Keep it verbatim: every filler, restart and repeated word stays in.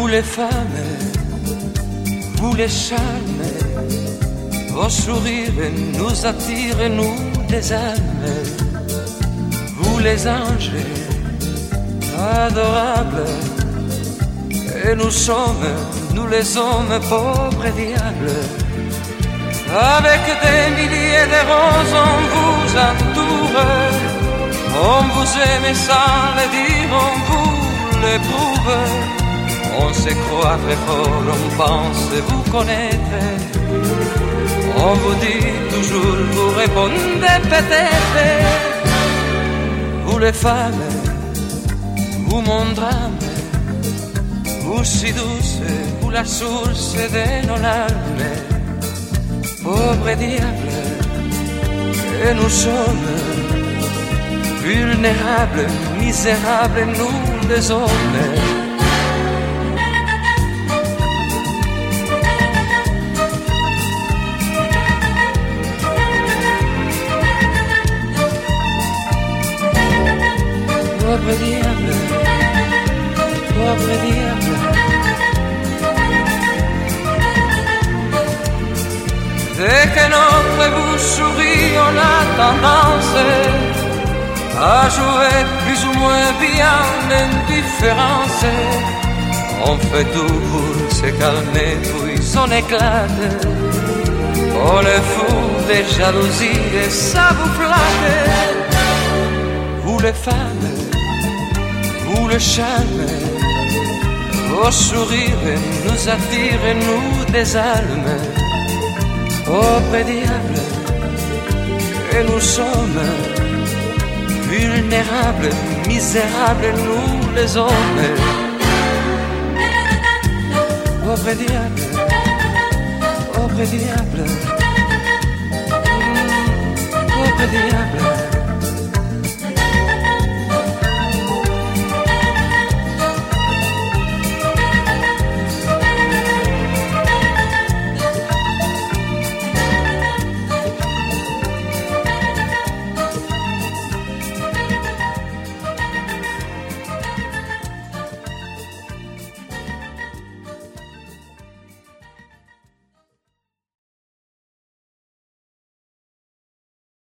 les femmes, vous les charmes, vos sourires nous attirent, nous des âmes. Vous les anges, adorables, et nous sommes, nous les hommes, pauvres diables. Avec des milliers de roses on vous entoure, on vous aime sans le dire, on vous l'éprouve. On se croit très fort, on pense vous connaître. On vous dit toujours, vous répondez peut-être. Vous les femmes, vous mon drame, vous si douce, vous la source de nos larmes. Pauvres diables, et nous sommes vulnérables, misérables, nous les hommes. Pauvre diable, pauvre diable. Dès que notre bouche sourit, on a tendance à jouer plus ou moins bien l'indifférence. On fait tout pour se calmer, puis on éclate. Oh le fou des jalousies, et ça vous flatte. Vous les femmes, vous le charme, vos sourires nous attirent, nous des âmes. Pauvres diables, et nous sommes vulnérables, misérables, nous les hommes. Pauvres diables, pauvres diables, pauvres diables.